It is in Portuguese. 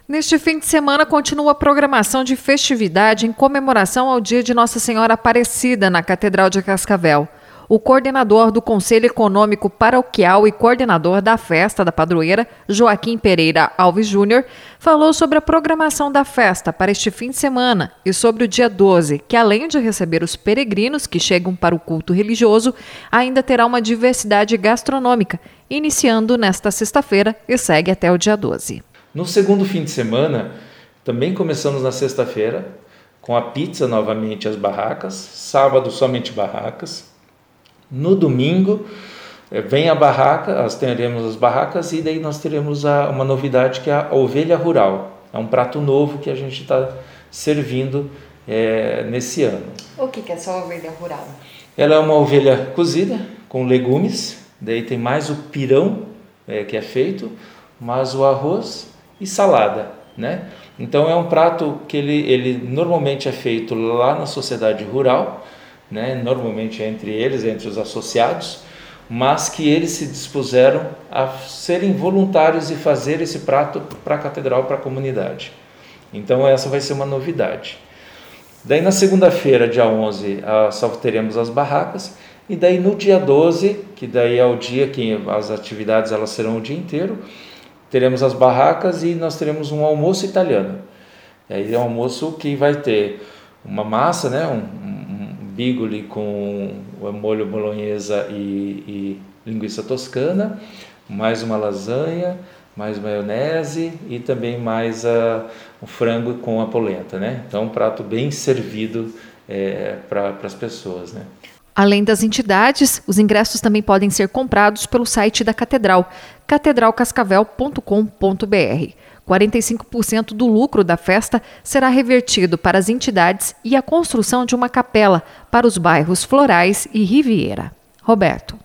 Neste fim de semana, continua a programação de festividade em comemoração ao Dia de Nossa Senhora Aparecida na Catedral de Cascavel. O coordenador do Conselho Econômico Paroquial e coordenador da Festa da Padroeira, Joaquim Pereira Alves Júnior, falou sobre a programação da festa para este fim de semana e sobre o dia 12, que além de receber os peregrinos que chegam para o culto religioso, ainda terá uma diversidade gastronômica, iniciando nesta sexta-feira e segue até o dia 12. No segundo fim de semana, também começamos na sexta-feira, com a pizza novamente às barracas, sábado somente barracas. No domingo, vem a barraca, nós teremos as barracas e daí nós teremos uma novidade que é a ovelha rural. É um prato novo que a gente está servindo nesse ano. O que é essa ovelha rural? Ela é uma ovelha cozida com legumes, daí tem mais o pirão que é feito, mais o arroz e salada, né? Então é um prato que ele normalmente é feito lá na sociedade rural, né? Normalmente entre os associados, mas que eles se dispuseram a serem voluntários e fazer esse prato para a catedral, para a comunidade. Então essa vai ser uma novidade. Daí na segunda-feira, dia 11, só teremos as barracas, e daí no dia 12, que daí é o dia que as atividades elas serão o dia inteiro, teremos as barracas e nós teremos um almoço italiano. Aí é um almoço que vai ter uma massa, né, um bigoli com molho bolonhesa e linguiça toscana, mais uma lasanha, mais maionese e também mais o frango com a polenta, né? Então um prato bem servido para as pessoas, né? Além das entidades, os ingressos também podem ser comprados pelo site da Catedral, catedralcascavel.com.br. 45% do lucro da festa será revertido para as entidades e a construção de uma capela para os bairros Florais e Riviera. Roberto.